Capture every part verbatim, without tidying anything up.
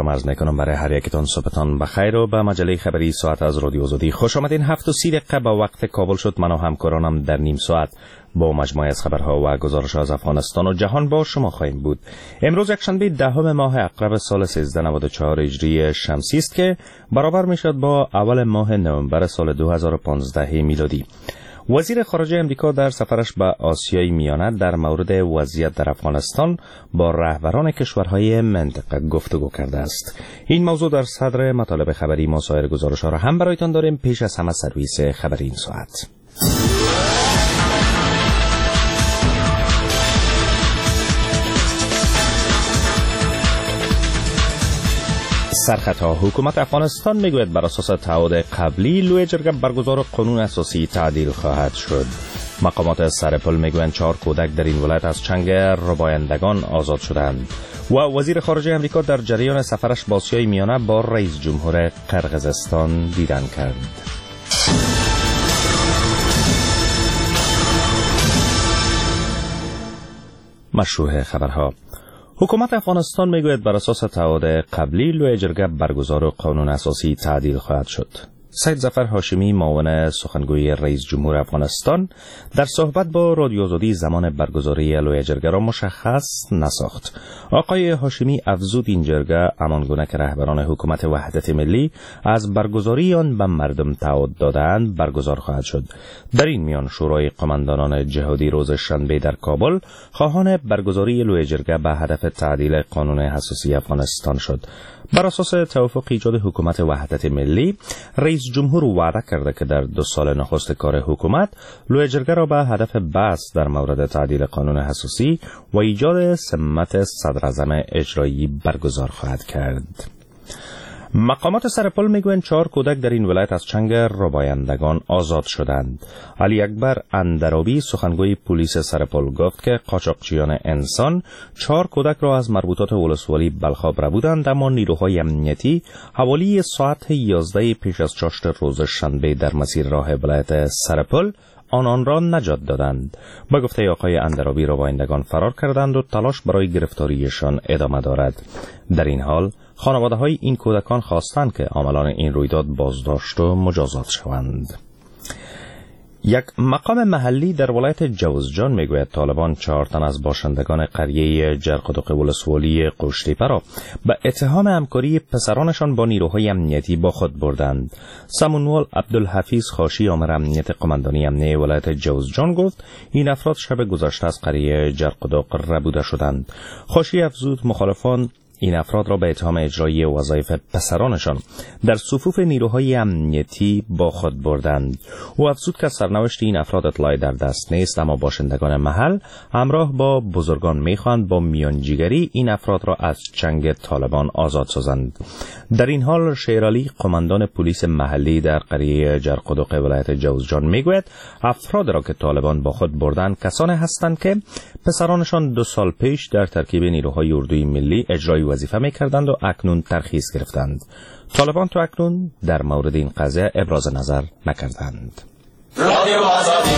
سلام عرض میکنم برای هر یکتان. صبحتان بخیر و به مجله خبری ساعت از رادیو آزادی خوش آمدین. هفت و سی دقیقه با وقت کابل شد. من و همکارانم در نیم ساعت با مجموعه از خبرها و گزارش‌ها از افغانستان و جهان با شما خواهیم بود. امروز یکشنبه دهم ماه عقرب سال سیزده نود و چهار هجری شمسی است که برابر میشد با اول ماه نوامبر سال دو هزار و پانزده میلادی. وزیر خارجه امریکا در سفرش به آسیای میانه در مورد وضعیت در افغانستان با رهبران کشورهای منطقه گفتگو کرده است. این موضوع در صدر مطالب خبری ما. سایر گزارش‌ها را هم برایتان داریم. پیش از همه سرویس خبری این ساعت. سرخطها. حکومت افغانستان میگوید بر اساس تعهد قبلی لوی جرگه برگزار قانون اساسی تعدیل خواهد شد. مقامات سرپل میگویند چهار کودک در این ولایت از چنگ ربایندگان آزاد شدند. و وزیر خارجه امریکا در جریان سفرش به آسیای میانه با رئیس جمهور قرقیزستان دیدن کرد. مشروع خبرها. حکومت افغانستان میگوید بر اساس تعهد قبلی لوی جرگه برگزار قانون اساسی تعدیل خواهد شد. سید ظفر هاشمی معاون سخنگوی رئیس جمهور افغانستان در صحبت با رادیو آزادی زمان برگزاری لوی جرگه را مشخص نساخت. آقای هاشمی افزود این جرگه همانگونه که رهبران حکومت وحدت ملی از برگزاری آن به مردم تعهد دادند برگزار خواهد شد. در این میان شورای قماندانان جهادی روز شنبه در کابل خواهان برگزاری لوی جرگه به هدف تعدیل قانون اساسی افغانستان شد. بر اساس توافق ایجاد حکومت وحدت ملی، رئیس جمهور وعده کرده که در دو سال نخست کار حکومت لوی جرگه را به هدف بحث در مورد تعدیل قانون اساسی و ایجاد سمت صدراعظم اجرایی برگزار خواهد کرد. مقامات سرپل میگویند چهار کودک در این ولایت از چنگ ربایندگان آزاد شدند. علی اکبر اندرابی سخنگوی پلیس سرپل گفت که قاچاقچیان انسان چهار کودک را از مربوطات ولسوالی بلخاب ربودند، اما نیروهای امنیتی حوالی ساعت یازده پیش از چاشت روز شنبه در مسیر راه ولایت سرپل آنان را نجات دادند. با گفته آقای اندرابی ربایندگان فرار کردند و تلاش برای گرفتاریشان ادامه دارد. در این حال خانواده های این کودکان خواستند که عاملان این رویداد بازداشت و مجازات شوند. یک مقام محلی در ولایت جوزجان میگوید طالبان چهار تن از باشندگان قریه جرقدوق ولسوالی قوشتیپه را به اتهام همکاری پسرانشان با نیروهای امنیتی با خود بردند. سمونوال عبدالحفیظ خاشی آمر امنیت قماندانی امنیه ولایت جوزجان گفت این افراد شب گذشته از قریه جرقدوق ربوده شدند. خاشی افزود مخالفان این افراد را به اتهام اجرایی وظایف پسرانشان در صفوف نیروهای امنیتی با خود بردند. او افزود که سرنوشت این افراد اطلاعی در دست نیست، اما باشندگان محل همراه با بزرگان میخواهند با میانجیگری این افراد را از چنگ طالبان آزاد سازند. در این حال شیرعلی قماندان پلیس محلی در قریه جرقدوق ولایت جوزجان میگوید افراد را که طالبان با خود بردند کسانی هستند که پسرانشان دو سال پیش در ترکیب نیروهای اردوی ملی اجرای وظیفه می‌کردند و اکنون ترخیص گرفتند. طالبان تو اکنون در مورد این قضیه ابراز نظر نکردند. رادیو آزادی.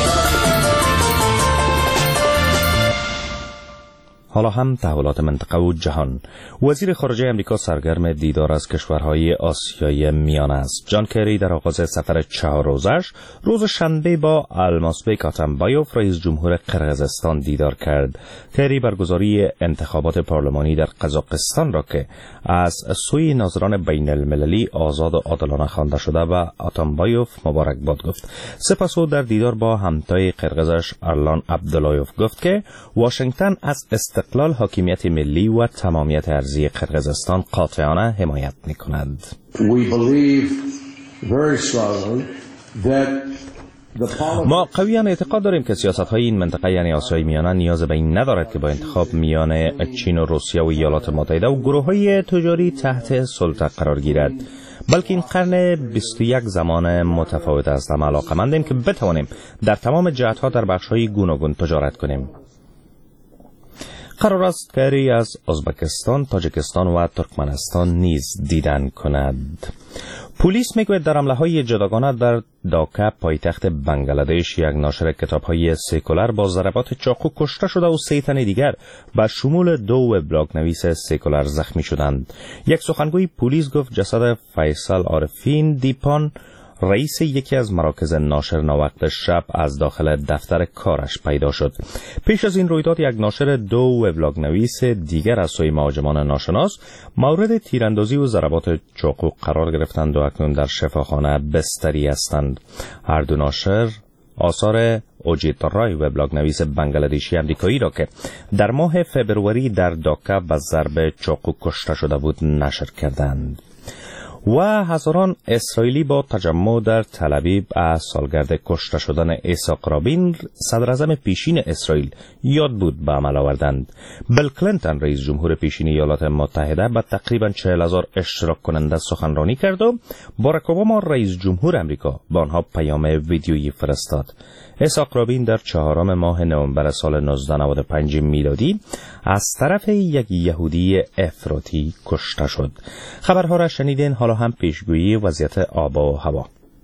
حالا هم تحولات منطقه و جهان. وزیر خارجه امریکا سرگرم دیدار از کشورهای آسیای میانه است. جان کری در آغاز سفر چهار روزش روز شنبه با الماسبک آتمبایوف رئیس جمهور قرقیزستان دیدار کرد. کری برگزاری انتخابات پارلمانی در قزاقستان را که از سوی ناظران بین المللی آزاد و عادلانه خوانده شده و آتمبایوف مبارکباد گفت. سپس او در دیدار با همتای قرقیزش ارلان عبداللایوف گفت که واشنگتن از استقلال، حاکمیت ملی و تمامیت ارضی قرقیزستان قاطعانه حمایت می‌کند. ما قویاً اعتقاد داریم که سیاست‌های این منطقه یعنی آسیای میانه نیاز به این ندارد که با انتخاب میان چین و روسیه و ایالات متحده و گروه‌های تجاری تحت سلطه قرار گیرد، بلکه این قرن بیست و یک زمان متفاوت است. اما علاقه‌مندیم که بتوانیم در تمام جهت‌ها در بخش‌های گوناگون تجارت کنیم. قرار است کاری از ازبکستان، تاجیکستان و ترکمنستان نیز دیدن کند. پلیس میگوید در حمله‌های جداگانه در داکا پایتخت بنگلادش یک ناشر کتاب‌های سکولار با ضربات چاقو کشته شده و سه تن دیگر به شمول دو وبلاگ نویس سکولار زخمی شدند. یک سخنگوی پلیس گفت جسد فیصل عارفین دیپان، رئیس یکی از مراکز ناشر ناوقت شب، از داخل دفتر کارش پیدا شد. پیش از این رویداد یک ناشر دو وبلاگ نویس دیگر از سوی مهاجمان ناشناس مورد تیراندازی و ضربات چاقو قرار گرفتند و اکنون در شفاخانه بستری هستند. هر دو ناشر آثار اوجیت رای وبلاگ نویس بنگلادشی امریکایی را که در ماه فبروری در داکا به ضرب چاقو کشته شده بود نشر کردند. و هزاران اسرائیلی با تجمع در تل‌آویو از سالگرد کشته شدن ایساق رابین صدراعظم پیشین اسرائیل یاد بود به عمل آوردند. بیل کلینتون رئیس جمهور پیشین ایالات متحده با تقریبا چهل هزار اشتراک کننده سخنرانی کرد و باراک اوباما رئیس جمهور آمریکا به آنها پیام ویدیویی فرستاد. ایساق رابین در چهارم ماه نوامبر سال نوزده نود و پنج میلادی از طرف یک یهودی افراطی کشته شد. خبرها را شنیدین. حالا هم پیشگویی وضعیت آب و هوا.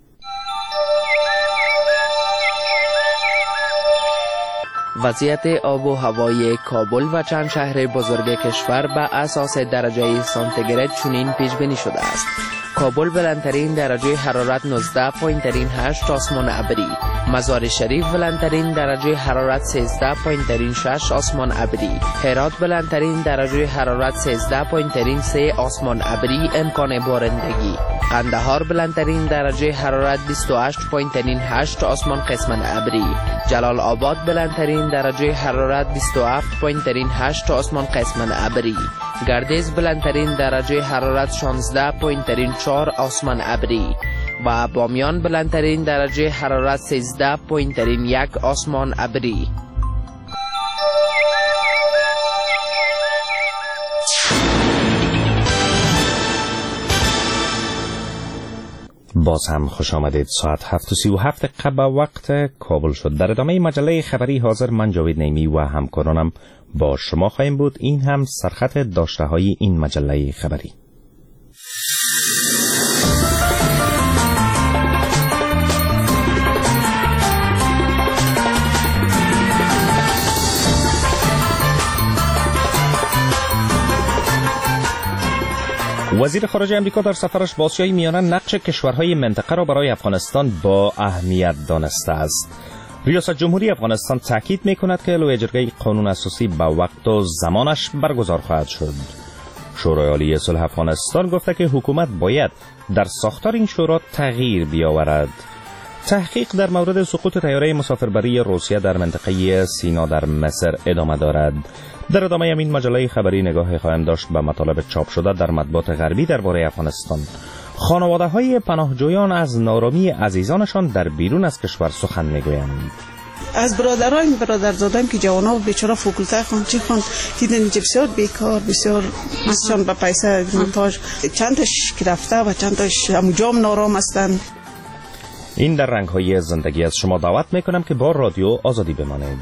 وضعیت آب و هوای کابل و چند شهر بزرگ کشور بر اساس درجه سانتیگراد چنین پیش بینی شده است. کابل بلندترین درجه حرارت نوزده پوینت هشت آسمان ابری، مزار شریف بلندترین درجه حرارت سیزده پوینت شش آسمان ابری، هرات بلندترین درجه حرارت سیزده پوینت سه آسمان ابری امکان بارندگی، قندهار بلندترین درجه حرارت بیست و هشت پوینت هشت آسمان قسمت ابری، جلال آباد بلندترین درجه حرارت بیست و هفت پوینت هشت آسمان قسمت ابری، گردیز بلندترین درجه حرارت شانزده پوینت چهار آسمان ابری و بامیان بلندترین درجه حرارت سیزده پوینت یک آسمان ابری. باز هم خوش آمدید. ساعت هفت و سی و هفت قبل وقت کابل شد. در ادامه مجله خبری حاضر من جاوید نیمی و همکارانم با شما خواهیم بود. این هم سرخط داشته های این مجله خبری. وزیر خارجه امریکا در سفرش به آسیای میانه نقش کشورهای منطقه را برای افغانستان با اهمیت دانسته است. ریاست جمهوری افغانستان تاکید می‌کند که لوی جرگه قانون اساسی به وقت و زمانش برگزار خواهد شد. شورای عالی صلح افغانستان گفته که حکومت باید در ساختار این شورا تغییر بیاورد. تحقیق در مورد سقوط طیاره مسافربری روسیه در منطقه سینا در مصر ادامه دارد. در ادامه این مجله خبری نگاه خواهیم داشت به مطالب چاپ شده در مطبوعات غربی درباره افغانستان. خانواده‌های پناهجویان از نارامی عزیزانشان در بیرون از کشور سخن می‌گویند. از برادران برادرزادم که جوانا و بیچاره فاکولته خوان چی خوان دیدن اینجا بسیار بیکار، بسیار مثلا به پیسه محتاج، چند تاش که رفته و چند تاش همونجا نارام هستند. این در رنگ‌های زندگی از شما دعوت می‌کنم که با رادیو آزادی بمانید.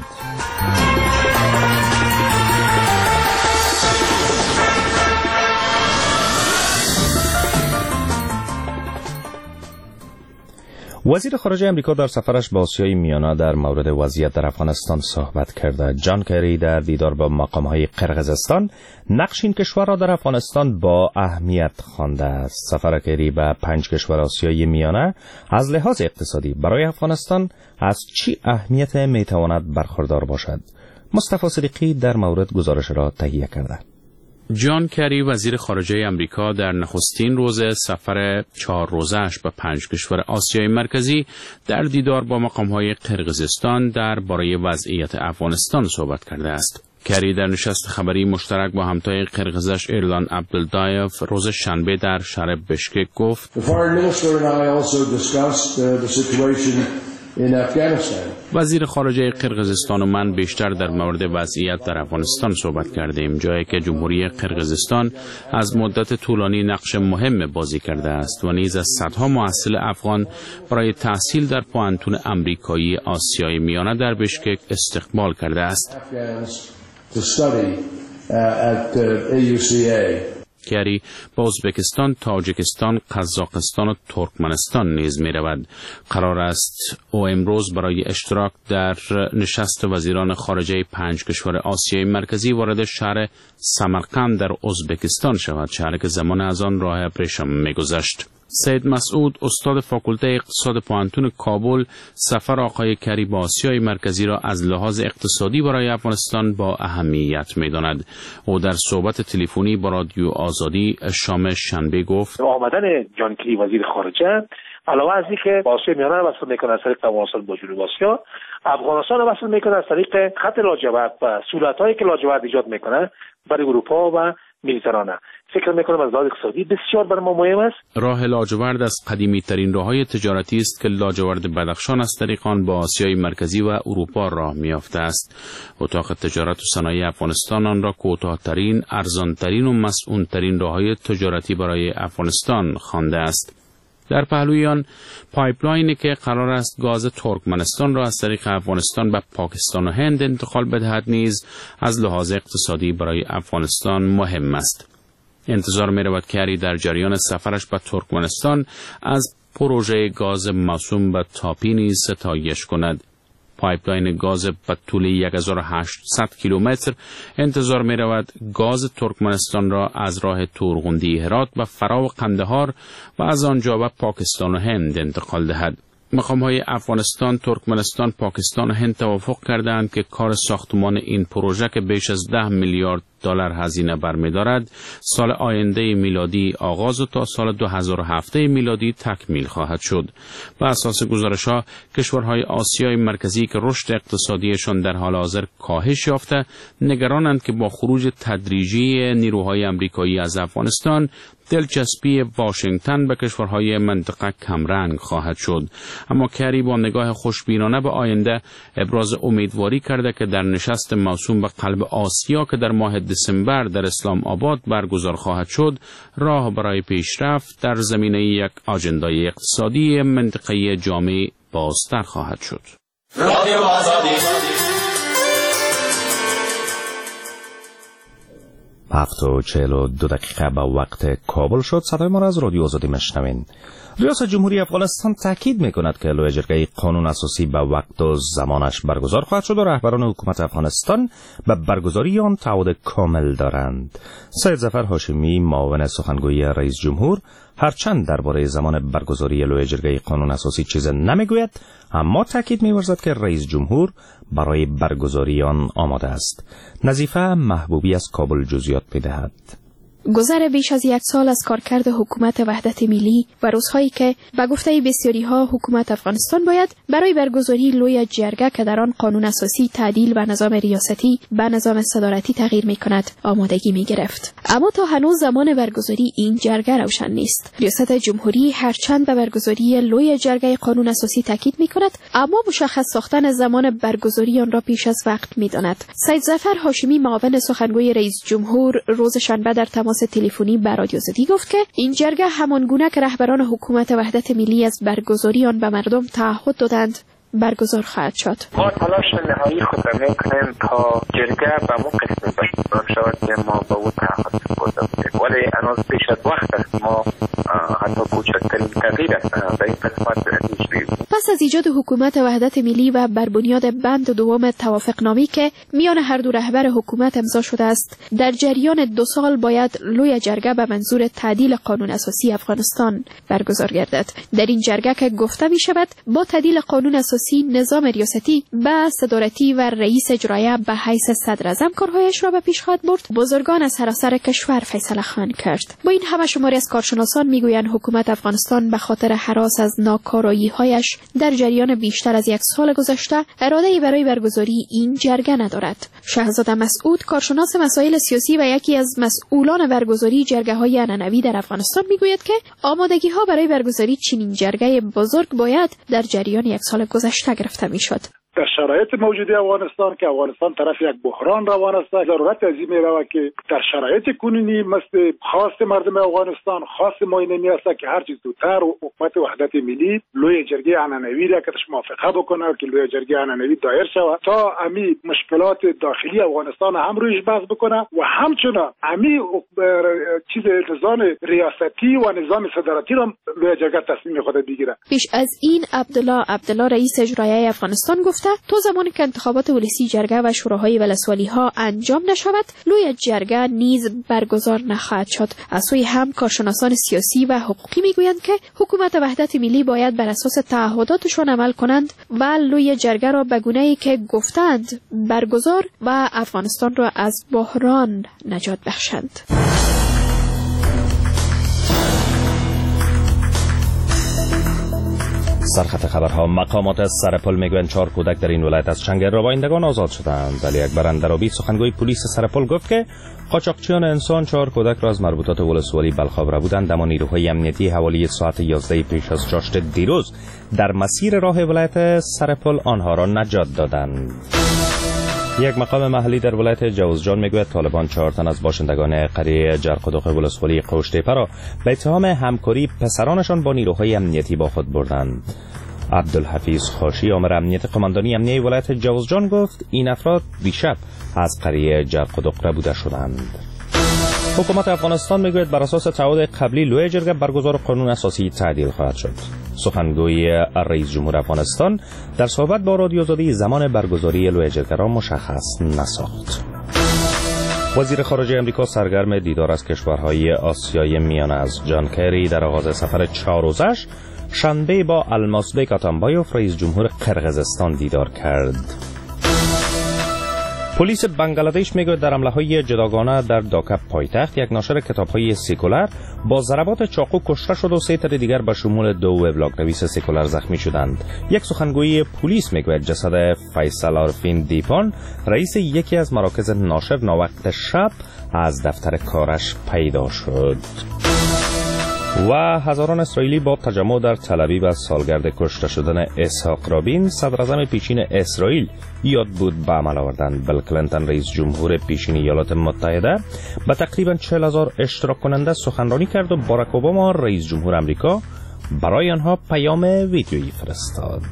وزیر خارجه امریکا در سفرش به آسیای میانه در مورد وضعیت در افغانستان صحبت کرده. جان کری در دیدار با مقام‌های قرقیزستان نقش این کشور را در افغانستان با اهمیت خوانده است. سفر کری به پنج کشور آسیای میانه از لحاظ اقتصادی برای افغانستان از چی اهمیت میتواند برخوردار باشد؟ مصطفی صدیقی در مورد گزارش را تهیه کرده. جان کری وزیر خارجه امریکا در نخستین روز سفر چهار روزه‌اش به پنج کشور آسیای مرکزی در دیدار با مقام‌های قرقیزستان درباره وضعیت افغانستان صحبت کرده است. کری در نشست خبری مشترک با همتای قرقیزش ایرلان عبدالدایف روز شنبه در شهر بشکک گفت: وزیر خارجه قرقیزستان و من بیشتر در مورد وضعیت در افغانستان صحبت کردیم، جایی که جمهوری قرقیزستان از مدت طولانی نقش مهم بازی کرده است و نیز از صدها محصل افغان برای تحصیل در پوهنتون امریکایی آسیای میانه در بشکک استقبال کرده است. کری با ازبکستان، تاجیکستان، قزاقستان و ترکمنستان نیز می رود. قرار است او امروز برای اشتراک در نشست وزیران خارجه پنج کشور آسیای مرکزی وارد شهر سمرقند در ازبکستان شود، شهری که زمان از آن راه ابریشم می گذشت. سید مسعود، استاد فاکولته اقتصاد پانتون کابل، سفر آقای کری با آسیای مرکزی را از لحاظ اقتصادی برای افغانستان با اهمیت می‌داند. او در صحبت تلفنی با رادیو آزادی شام شنبه گفت: آمدن جان کری وزیر خارجه علاوه از اینکه با آسیا میانه وصل میکنه از طریق افغانستان با جنوب آسیا، افغانستان وصل میکنه از طریق خط لاجورد و سهولت‌هایی که لاجورد ایجاد میکنه برای اروپا و مدیترانه. فکر میکنم از لحاظ اقتصادی بسیار برای ما مهم است. راه لاجورد از قدیمی ترین راههای تجارتی است که لاجورد بدخشان از طریق آن با آسیای مرکزی و اروپا راه میافته است. اتاق تجارت و صنایع افغانستان آن را کوتاه‌ترین، ارزان‌ترین و مسئول‌ترین راههای تجارتی برای افغانستان خوانده است. در پهلوی آن پایپلاینی که قرار است گاز ترکمنستان را از طریق افغانستان به پاکستان و هند انتقال بدهد نیز از لحاظ اقتصادی برای افغانستان مهم است. انتظار می رود کری در جریان سفرش به ترکمنستان از پروژه گاز موسوم به تاپی نیز ستایش کند. پایپلاین گاز به طول هزار و هشتصد کیلومتر انتظار می رود گاز ترکمنستان را از راه تورغوندی هرات و فرا و قندهار و از آنجا به پاکستان و هند انتقال دهد. مقام‌های افغانستان، ترکمنستان، پاکستان و هند توافق کردند که کار ساختمان این پروژه که بیش از ده میلیارد دلار هزینه برمی‌دارد، سال آینده میلادی آغاز و تا سال دو هزار و هفت میلادی تکمیل خواهد شد. بر اساس گزارش‌ها، کشورهای آسیای مرکزی که رشد اقتصادیشان در حال حاضر کاهش یافته، نگرانند که با خروج تدریجی نیروهای آمریکایی از افغانستان، دلچسپی واشنگتن به کشورهای منطقه کمرنگ خواهد شد. اما کری با نگاه خوشبینانه به آینده ابراز امیدواری کرده که در نشست موسوم به قلب آسیا که در ماه دسامبر در اسلام آباد برگزار خواهد شد، راه برای پیشرفت در زمینه یک آجندای اقتصادی منطقه‌ای جامع بازتر خواهد شد. رادیو آزادی. هفت و چهل و دو دقیقه به وقت کابل شد. صدای ما را از رادیو آزادی مشنوین. ریاست جمهوری افغانستان تاکید میکند که لوی جرگه قانون اساسی به وقت و زمانش برگزار خواهد شد و رهبران حکومت افغانستان به برگزاری آن تعهد کامل دارند. سید ظفر هاشمی، معاون سخنگوی رئیس جمهور، هرچند درباره زمان برگزاری لوی جرگه قانون اساسی چیز نمیگوید، اما تاکید می‌ورزد که رئیس جمهور برای برگزاری آن آماده است. نظیفه محبوبی از کابل جزئیات می‌دهد. گذر بیش از یک سال از کارکرد حکومت وحدت ملی و روزهایی که به گفته بسیاری ها حکومت افغانستان باید برای برگزاری لوی جرگه که در آن قانون اساسی تعدیل به نظام ریاستی به نظام صدارتی تغییر می کند آمادگی می گرفت. اما تا هنوز زمان برگزاری این جرگه روشن نیست. ریاست جمهوری هرچند به برگزاری لوی جرگه قانون اساسی تاکید می کند، اما مشخص ساختن زمان برگزاری آن را پیش از وقت می داند. سید ظفر هاشمی، معاون سخنگوی رئیس جمهور، روز شنبه در تماس تلفنی با رادیو آزادی گفت که این جرگه همان گونه که رهبران حکومت وحدت ملی از برگزاری آن به مردم تعهد دادند برگزار خواهد شد. ما تلاش نهایی خود را میکنیم تا جرگه به مو قسم برگزار شود که ما به او تعهد سپرده بودیم، ولی هنوز پیش از وقت است. ما حتی کوچکترین تغییر است در این قسمت پیش می‌گیریم. پس از ایجاد حکومت وحدت ملی و بر بنیاد بند دوم توافقنامه‌ای که میان هر دو رهبر حکومت امضا شده است، در جریان دو سال باید لوی جرگه به منظور تعدیل قانون اساسی افغانستان برگزار گردد. در این جرگه که گفته می شود با تعدیل قانون اساسی نظام ریاستی به صدارتی و رئیس اجرایی به حیث صدر اعظم کارهایش را به پیش خواهد برد، بزرگان از سراسر کشور فیصله خواهند کرد. با این همه شماری از کارشناسان میگویند حکومت افغانستان به خاطر هراس از ناکارایی‌هایش در جریان بیشتر از یک سال گذشته اراده‌ای برای برگزاری این جرگه ندارد. شهزاده مسعود، کارشناس مسائل سیاسی و یکی از مسئولان برگزاری جرگه‌های عنعنوی در افغانستان میگوید که آمادگی‌ها برای برگزاری چنین جرگه بزرگ باید در جریان یک سال گذشته گرفته میشد. در شرایط موجود افغانستان که افغانستان طرف یک بحران روان است، ضرورت از این می‌رود که در شرایط کنونی مثل خواست مردم افغانستان، خواست ما اینمی است که هر چیز زودتر حکومت وحدت ملی لوی جرگه عنعنوی را که موافقه بکنه که لوی جرگه عنعنوی دایر شود تا امی مشکلات داخلی افغانستان هم رویش بحث بکنه و همچنین امی چیز نظام ریاستی و نظام صدارتی را لوی جرگه تصمیم خود بگیره. پیش از این عبدالله عبدالله رئیس اجرایی افغانستان گفته تا زمانی که انتخابات ولسی جرگه و شوراهای ولسوالی ها انجام نشود لوی جرگه نیز برگزار نخواهد شد. از سوی هم کارشناسان سیاسی و حقوقی میگویند که حکومت وحدت ملی باید بر اساس تعهداتشان عمل کنند و لوی جرگه را به گونه‌ای که گفتند برگزار و افغانستان را از بحران نجات بخشند. سرخط خبرها. مقامات سرپل میگویند چهار کودک در این ولایت از چنگ روایندگان آزاد شدند. ولی اکبر اندرابی سخنگوی پلیس سرپل گفت که قاچاقچیان انسان چهار کودک را از مربوطات ولسوالی بلخ آورده بودند، اما نیروهای امنیتی حوالی ساعت یازده پیش از چاشت دیروز در مسیر راه ولایت سرپل آنها را نجات دادند. یک مقام محلی در ولایت جوزجان میگوید طالبان چهار تن از باشندگان قریه جرقدوق ولسوالی قوشتیپه را به اتهام همکاری پسرانشان با نیروهای امنیتی با خود بردند. عبدالحفیظ خاشی آمر امنیت قماندانی امنیه ولایت جوزجان گفت این افراد دیشب از قریه جرقدوق ربوده شدند. حکومت افغانستان میگوید بر اساس تعهد قبلی لوی جرگه برگزار قانون اساسی تعدیل خواهد شد. سخنگوی رئیس جمهور افغانستان در صحبت با رادیو آزادی زمان برگزاری لوی جرگه را مشخص نساخت. وزیر خارجه امریکا سرگرم دیدار از کشورهای آسیای میانه از جان کری در آغاز سفر چهار روزش شنبه با المازبک اتامبایوف رئیس جمهور قرقیزستان دیدار کرد. پلیس بنگلادش میگوید در حمله‌های جداگانه در داکا پایتخت یک ناشر کتاب‌های سکولار با ضربات چاقو کشته شد و سه تن دیگر به شمول دو وبلاگ نویس سکولار زخمی شدند. یک سخنگوی پلیس میگوید جسد فیصل عارفین دیپان رئیس یکی از مراکز ناشر ناوقت شب از دفتر کارش پیدا شد. و هزاران اسرائیلی با تجمع در تل‌آویو از سالگرد کشته شدن اسحاق رابین صدر اعظم پیشین اسرائیل یاد بود به عمل آوردند. بیل کلینتون رئیس جمهور پیشین ایالات متحده با تقریبا چهل هزار اشتراک کننده سخنرانی کرد و باراک اوباما رئیس جمهور آمریکا برای آنها پیام ویدیویی فرستاد.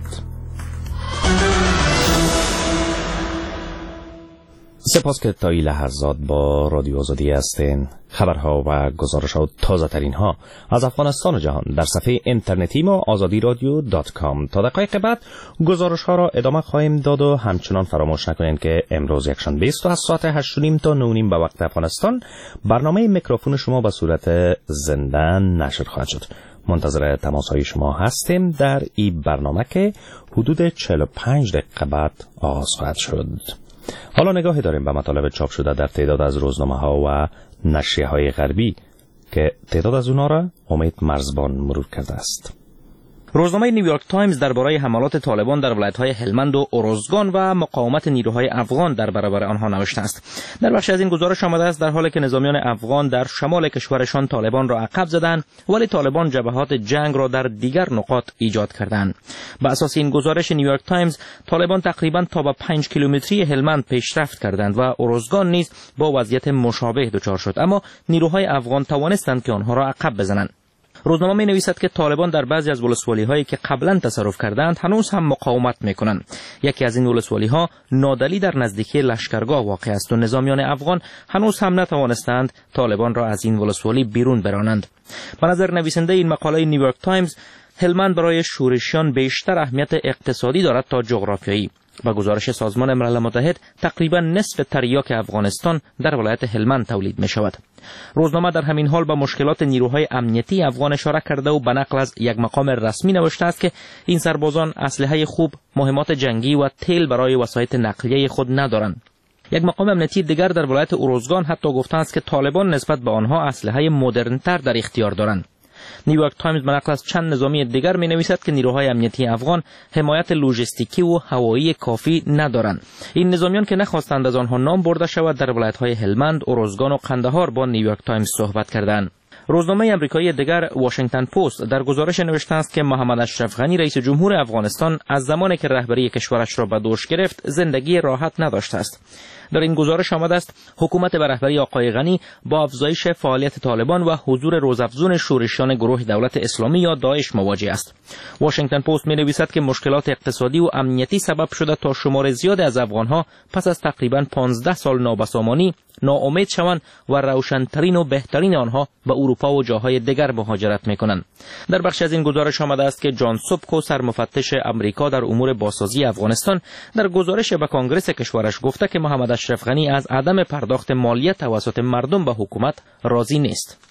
سپاس که تا این لحظات با رادیو آزادی هستین. خبرها و گزارش‌ها و تازه ترین ها از افغانستان و جهان در صفحه اینترنتی ما آزادی رادیو دات کام. تا دقایق بعد گزارش ها را ادامه خواهیم داد و همچنان فراموش نکنید که امروز یکشنبه است و از ساعت هشت و نیم تا نه و نیم به وقت افغانستان برنامه میکروفون شما به صورت زنده نشر خواهد شد. منتظر تماس های شما هستیم در این برنامه که حدود چهل و پنج دقیقه بعد آغاز خواهد شد. حالا نگاهی داریم به مطالب چاپ شده در تعداد از روزنامه ها و نشریه های غربی که تعداد از اونها را امید مرزبان مرور کرده است. روزنامه نیویورک تایمز درباره حملات طالبان در ولایت‌های هلمند و اروزگان و مقاومت نیروهای افغان در برابر آنها نوشته است. در بخش از این گزارش آمده است در حالی که نظامیان افغان در شمال کشورشان طالبان را عقب زدند، ولی طالبان جبهات جنگ را در دیگر نقاط ایجاد کردند. بر اساس این گزارش نیویورک تایمز، طالبان تقریباً تا به پنج کیلومتری هلمند پیشرفت کردند و اروزگان نیز با وضعیت مشابه دچار شد، اما نیروهای افغان توانستند که آنها را عقب بزنند. روزنامه می نویسد که طالبان در بعضی از ولسوالی هایی که قبلا تصرف کردند هنوز هم مقاومت می کنند. یکی از این ولسوالی ها نادلی در نزدیکی لشکرگاه واقع است و نظامیان افغان هنوز هم نتوانستند طالبان را از این ولسوالی بیرون برانند. به نظر نویسنده این مقاله نیویورک تایمز، هلمند برای شورشیان بیشتر اهمیت اقتصادی دارد تا جغرافیایی. با گزارش سازمان ملل متحد تقریبا نصف تریاک افغانستان در ولایت هلمند تولید می شود. روزنامه در همین حال با مشکلات نیروهای امنیتی افغان اشاره کرده و به نقل از یک مقام رسمی نوشته است که این سربازان اسلحه خوب، مهمات جنگی و تیل برای وسایط نقلیه خود ندارند. یک مقام امنیتی دیگر در ولایت اروزگان حتی گفته است که طالبان نسبت به آنها اسلحه مدرن‌تر در اختیار دارند. نیویورک تایمز به نقل از چند نظامی دیگر می نویسد که نیروهای امنیتی افغان حمایت لوجستیکی و هوایی کافی ندارند. این نظامیان که نخواستند از آنها نام برده شود در ولایت‌های هلمند، اروزگان و قندهار با نیویورک تایمز صحبت کردند. روزنامه آمریکایی دیگر واشنگتن پست در گزارش نوشته است که محمد اشرف غنی رئیس جمهور افغانستان از زمانی که رهبری کشورش را به دوش گرفت زندگی راحت نداشته است. در این گزارش آمده است حکومت به رهبری آقای غنی با افزایش فعالیت طالبان و حضور روزافزون شورشیان گروه دولت اسلامی یا داعش مواجه است. واشنگتن پست می‌نویسد که مشکلات اقتصادی و امنیتی سبب شده تا شمار زیاد از افغان‌ها پس از تقریباً پانزده سال نابسامانی ناامید شوند و روشن‌ترین و بهترین آنها به اروپا و جاهای دیگر مهاجرت می‌کنند. در بخش از این گزارش آمده است که جان سوبکو سرمفتش امریکا در امور بازسازی افغانستان در گزارش به کنگره کشورش گفته که محمد اشرف غنی از عدم پرداخت مالیه توسط مردم به حکومت راضی نیست.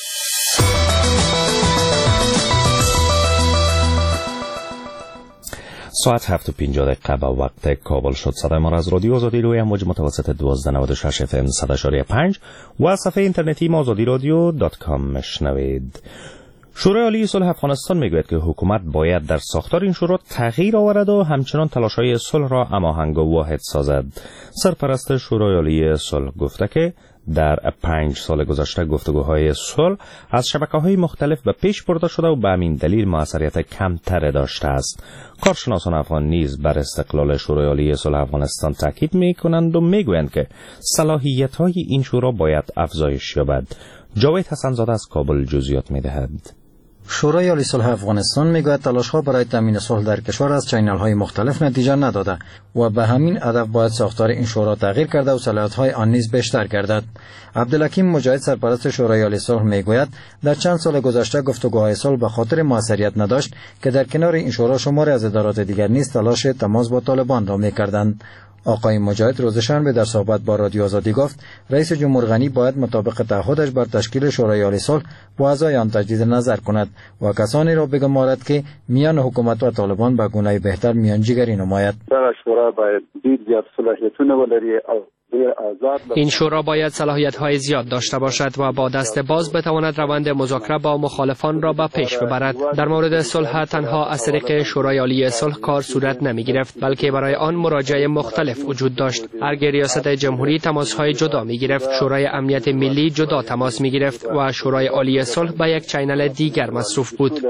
ساعت هفت و پنجاه دقیقه به وقت کابل شد. صدای ما را از رادیو آزادی روی امواج متوسط دوازده نود و شش اف ام صد و شش پنج و صفحه اینترنتی ما آزادی رادیو دات کام مشنوید. شورای عالی صلح افغانستان میگوید که حکومت باید در ساختار این شورا تغییر آورد و همچنان تلاش‌های صلح را هماهنگ و واحد سازد. سرپرست شورای عالی صلح گفته که در پنج سال گذشته گفتگوهای صلح از شبکه‌های مختلف به پیش برده شده و به همین دلیل موثریت کمتر داشته است. کارشناسان افغان نیز بر استقلال شورای عالی صلح افغانستان تاکید می‌کنند و می‌گویند که صلاحیت‌های این شورا باید افزایش یابد. جاوید حسن‌زاده از کابل جزئیات می‌دهد. شورای عالی صلح افغانستان میگوید تلاش‌ها برای تامین صلح در کشور از چینل‌های مختلف نتیجه نداده و به همین هدف باید ساختار این شورا تغییر کرده و صلاحیت‌های آن نیز بیشتر گردد. عبدالحکیم مجاهد سرپرست شورای عالی صلح میگوید در چند سال گذشته گفتگوهای صلح به خاطر موثریت نداشت که در کنار این شورا شماری از ادارات دیگر نیز تلاش تماس با طالبان را می‌کردند. آقای مجاهد روز شنبه در صحبت با رادیو آزادی گفت رئیس جمهور غنی باید مطابق تعهدش بر تشکیل شورای عالی صلح با اعضای آن تجدید نظر کند و کسانی را بگمارد که میان حکومت و طالبان به گونه بهتر میانجیگری نماید. در شورا باید دید زیاد صلاحیتونه ولري او این شورا باید صلاحیت‌های زیاد داشته باشد و با دست باز بتواند روند مذاکره با مخالفان را به پیش ببرد. در مورد صلح تنها از طریق شورای عالی صلح کار صورت نمی‌گرفت، بلکه برای آن مراجع مختلف وجود داشت. ارگ ریاست جمهوری تماس‌های جدا می‌گرفت، شورای امنیت ملی جدا تماس می‌گرفت و شورای عالی صلح به یک چینل دیگر مصروف بود.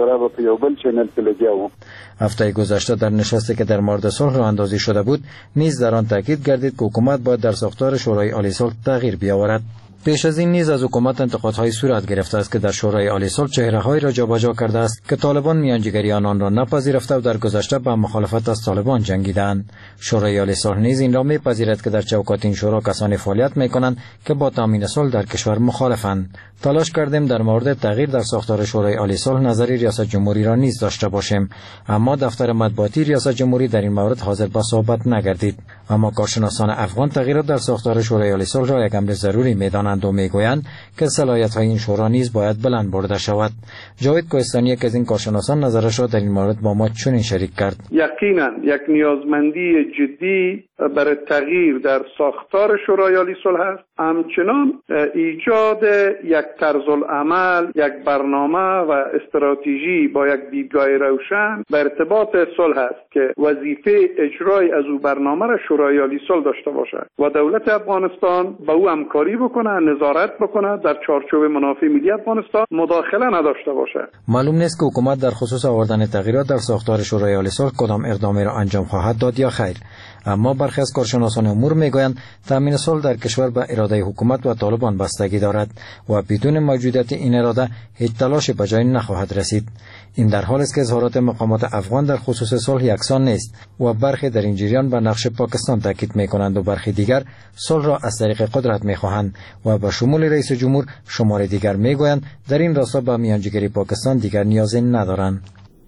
هفته گذشته در نشستی که در مورد صلح راه اندازی شده بود، نیز در آن تاکید گردید که حکومت باید در ساختار شورای عالی صلح تغییر بیاورد. پیش از این نیز از حکومت انتقادهای صورت گرفته است که در شورای عالی صلح چهره‌هایی را جابجا کرده است که طالبان میانجیگری آنان را نپذیرفته و در گذشته با مخالفت از طالبان جنگیدند. شورای عالی صلح نیز این را میپذیرد که در چوکات این شورا کسانی فعالیت میکنند که با تامین صلح در کشور مخالفند. تلاش کردیم در مورد تغییر در ساختار شورای عالی صلح نظری ریاست جمهوری را نیز داشته باشیم، اما دفتر مطبوعاتی ریاست جمهوری در این مورد حاضر به صحبت نگردید. اما کارشناسان افغان تغییرات در ساختار شورای عالی صلح را یک امر ضروری میدانند و میگویند که صلاحیت‌های این شورا نیز باید بلند برده شود. جاوید کوهستانی یک از این کارشناسان نظرش را در این مورد با ما چنین شریک کرد. یقینا یک نیازمندی جدی برای تغییر در ساختار شورای عالی صلح است. همچنان ایجاد یک طرز العمل، یک برنامه و استراتژی با یک دیدگاه روشن به ارتباط صلح است که وظیفه اجرای از او برنامه را شورای عالی صلح داشته باشد و دولت افغانستان با او همکاری بکنه، نظارت بکنه، در چارچوب منافع ملی افغانستان مداخله نداشته باشد. معلوم نیست که حکومت در خصوص آوردن تغییرات در ساختار شورای عالی صلح کدام اقدامی را انجام خواهد داد یا خیر، اما برخی از کارشناسان امور میگویند تامین صلح در کشور به اراده حکومت و طالبان بستگی دارد و بدون موجودیت این اراده هیچ تلاشی به جای نخواهد رسید. این در حالی است که اظهارات مقامات افغان در خصوص صلح یکسان نیست و برخی در این جریان به نقش پاکستان تاکید میکنند و برخی دیگر صلح را از طریق قدرت میخواهند و به شمول رئیس جمهور شمار دیگر میگویند در این راستا به میانجیگری پاکستان دیگر نیازی ندارند.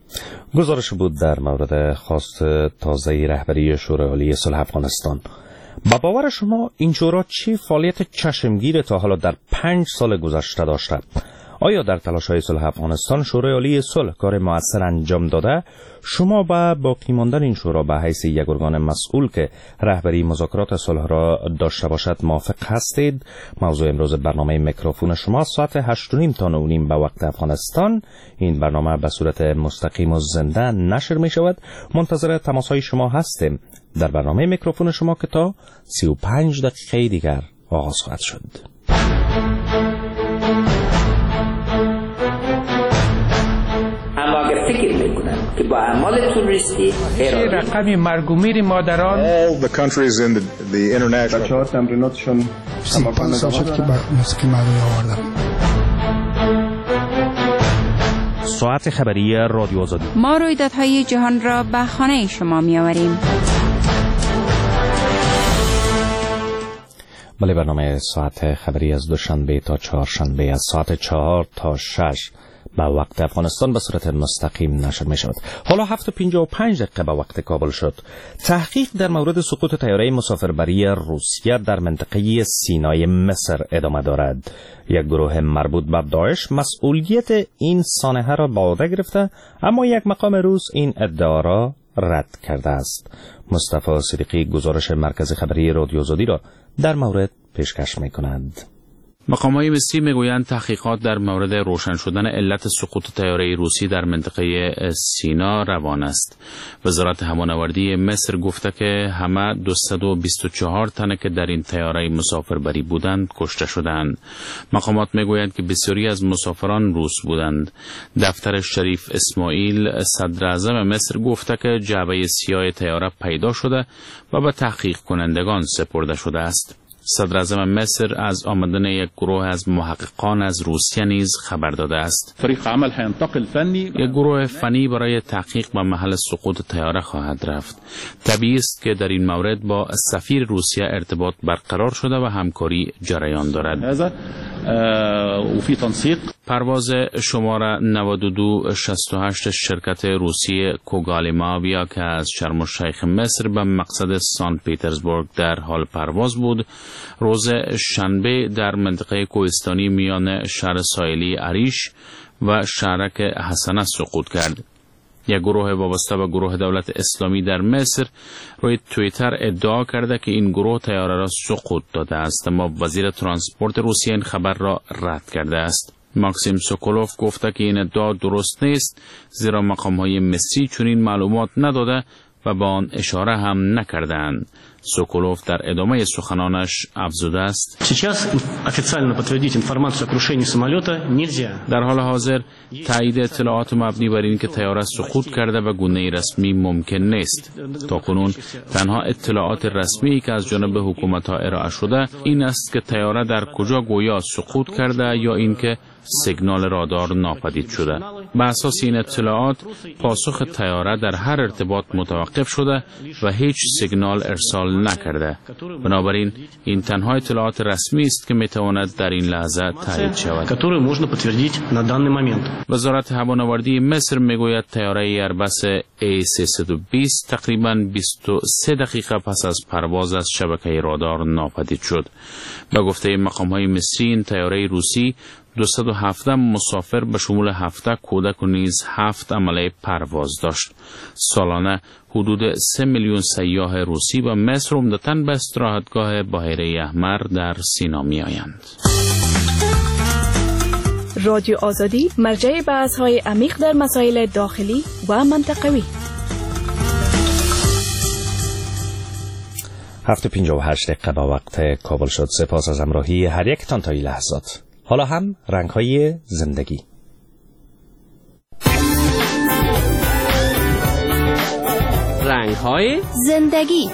گزارش بود در مورد خواست تازه رهبری شورای عالی صلح افغانستان. با باور شما این شورا چه فعالیت چشمگیر تا حالا در پنج سال گذشته داشته؟ آیا در تلاش‌های صلح افغانستان شورای عالی صلح کار مؤثر انجام داده؟ شما با باقی ماندن این شورا به حیث یک ارگان مسئول که رهبری مذاکرات صلح را داشته باشد موافق هستید؟ موضوع امروز برنامه میکروفون شما ساعت هشت و نیم تا نه و نیم به وقت افغانستان. این برنامه به صورت مستقیم و زنده نشر می شود. منتظر تماس‌های شما هستیم در برنامه میکروفون شما که تا سی و پنج دقیقه دیگر آغاز خواهد شد. فکر میکنن که با اعمال توریستی رقمی مرگ و میر مادران all the countries in the, the international بچه‌ها تمریناتشون پنج سال شد که موسیقی مردمی آوردم. ساعت خبری رادیو آزادی. ما رویدادهای جهان را به خانه شما می‌آوریم. بله، برنامه ساعت خبری از دوشنبه تا چهارشنبه از ساعت چهار تا شش به وقت افغانستان به صورت مستقیم نشر می شود. حالا هفت و پنجاه و پنج دقیقه به وقت کابل شد. تحقیق در مورد سقوط طیاره مسافربری روسیه در منطقه سینای مصر ادامه دارد. یک گروه مربوط به داعش مسئولیت این سانحه را به عهده گرفته، اما یک مقام روس این ادعا را رد کرده است. مصطفی صدیقی گزارش مرکز خبری رادیو آزادی را در مورد پیشکش می کند. مقام‌های مصری میگویند تحقیقات در مورد روشن شدن علت سقوط طیاره روسی در منطقه سینا روان است. وزارت هوانوردی مصر گفته که همه دویست و بیست و چهار تن که در این طیاره مسافربری بودند کشته شدند. مقامات میگویند که بسیاری از مسافران روس بودند. دفتر شریف اسماعیل صدر اعظم مصر گفته که جعبه سیاه طیاره پیدا شده و به تحقیق کنندگان سپرده شده است. صدر اعظم مصر از آمدن یک گروه از محققان از روسیه نیز خبر داده است. فريق عمل هينتقل فنی یک گروه فنی برای تحقیق به محل سقوط طیاره خواهد رفت. طبیعی است که در این مورد با سفیر روسیه ارتباط برقرار شده و همکاری جریان دارد. هذا و فی تنسیق پرواز شماره نود و دو شصت و هشت شرکت روسی کوگالیماویا که از شرم الشیخ مصر به مقصد سان پیترزبورگ در حال پرواز بود، روز شنبه در منطقه کوهستانی میان شهر ساحلی عریش و شهرک حسنه سقوط کرد. یک گروه وابسته به گروه دولت اسلامی در مصر روی توییتر ادعا کرده که این گروه طیاره را سقوط داده است، اما وزیر ترانسپورت روسیه این خبر را رد کرده است. ماکسیم سوکولوف گفته که این ادعا درست نیست، زیرا مقام‌های مصری چنین معلومات نداده و با آن اشاره هم نکردند. سوکولوف در ادامه سخنانش افزوده است: در حال حاضر تایید اطلاعات مبنی بر این که طیاره سقوط کرده به گونه رسمی ممکن نیست. تاکنون تنها اطلاعات رسمی که از جانب حکومت‌ها ارائه شده این است که طیاره در کجا گویا سقوط کرده یا اینکه سیگنال رادار ناپدید شده. بر اساس این اطلاعات پاسخ طیاره در هر ارتباط متوقف شده و هیچ سیگنال ارسال نکرده. بنابراین این تنها اطلاعات رسمی است که میتواند در این لحظه تایید شود. وزارت هوانوردی مصر میگوید طیاره ایربس ای سیصد و بیست تقریباً بیست و سه دقیقه پس از پرواز از شبکه رادار ناپدید شد. به گفته مقام‌های مصری این طیاره روسی دویست و هفده مسافر به شمول هفده کودک و نیز هفت عمله پرواز داشت. سالانه حدود سه میلیون سیاح روسی به مصر عمدتاً به استراحتگاه بحیره احمر در سینا می آیند. رادیو آزادی مرجع بحث‌های عمیق در مسائل داخلی و منطقوی. هفت و پنجاه و هشت دقیقه با وقت کابل شد. سپاس از همراهی هر یک تان تا این لحظات. حالا هم رنگ‌های زندگی. رنگ‌های زندگی.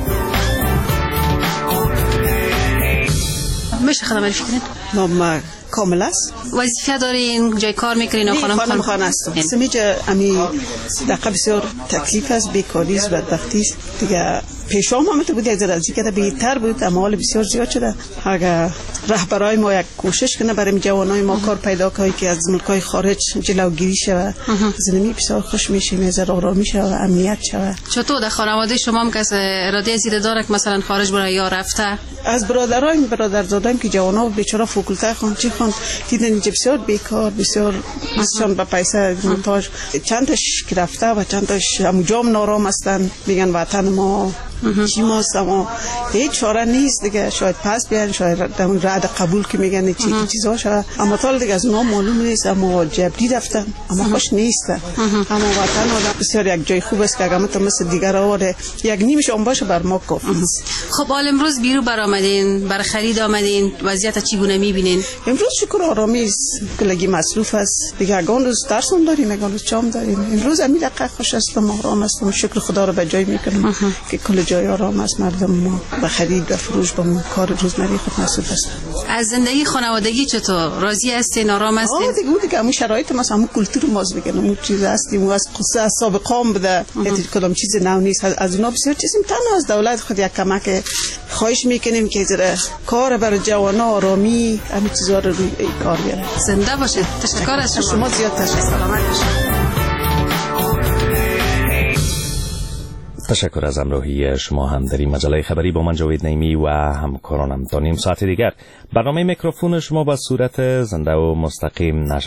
میشه خدمتش کنید؟ نام کامل است. وظیفه دارین جای کار میکنین؟ خانم خانم خانه است. سمیجا امی دقیقه بسیار تکلیف است، بیکاری است، بدبختی است. دیگه پیشام هم تو بود یک ذره از اینکه بهتر بود، اما حال بسیار زیاد شده. اگر رهبرای ما یک کوشش کنه برای جوانای ما کار پیدا کنه که از ملکای خارج جلوگیری شه، زندگی بسیار خوش میشه، میذاره آرام میشه و امنیت شه. چطور در خانواده شما هم کس اراده زیاده داره که مثلا خارج بره یا رفته؟ از برادرای برادرزادم که جوانا بیچاره فاکولته خون چی خون دیدن اینجا بسیار بیکار، بسیار مسیان با پیسه محتاج، چند تاش که رفته و چند تاش همونجا نارام هستن، میگن وطن ما چی ماست، اما هیچ چاره نیست دیگه. شاید پس بیان، شاید رد قبول که میگن چی چیزا شده، اما تا دیگه از اونا معلوم نیست. اما جبری رفتن، اما خوش نیستن. اما وطن آدم بسیار یک جای خوب است که اگه مثل مثل دیگر آواره یک نیمش اون باشه بر ما کافی است. خب حال امروز بیرو برآمدین، برای خرید آمدین، وضعیت چگونه میبینین؟ امروز شکر آرامی است، کلگی مصروف است دیگه. اگه روز درس هم داریم، اگه روز چام داریم. امروز همین دقیقه خوش است و آرام است و شکر خدا رو به جای میکنم که کل جای آرام است. مردم ما به خرید و فروش با کار روزمره خود مصروف است. از زندگی خانوادگی چطور؟ راضی هستین؟ آرام هستین؟ آه دیگه اون دیگه همون شرایط ما، همون کلتور ماست دیگه. اون چیز هستیم و از قصه از سابقام بده، یعنی کدام چیز نو نیست. از اونا بسیار چیزیم. تنها از دولت خود یک کمک خواهش میکنیم که زره کار برای جوانا آرامی همین چیزا رو روی کار بیاره. زنده باشید. تشکر از شما. شما زیاد تشکر. تشکر از همراهی شما هم در این مجله خبری با من جاوید نعیمی و همکارانم. تا نیم ساعت دیگر برنامه میکروفون شما با صورت زنده و مستقیم نشر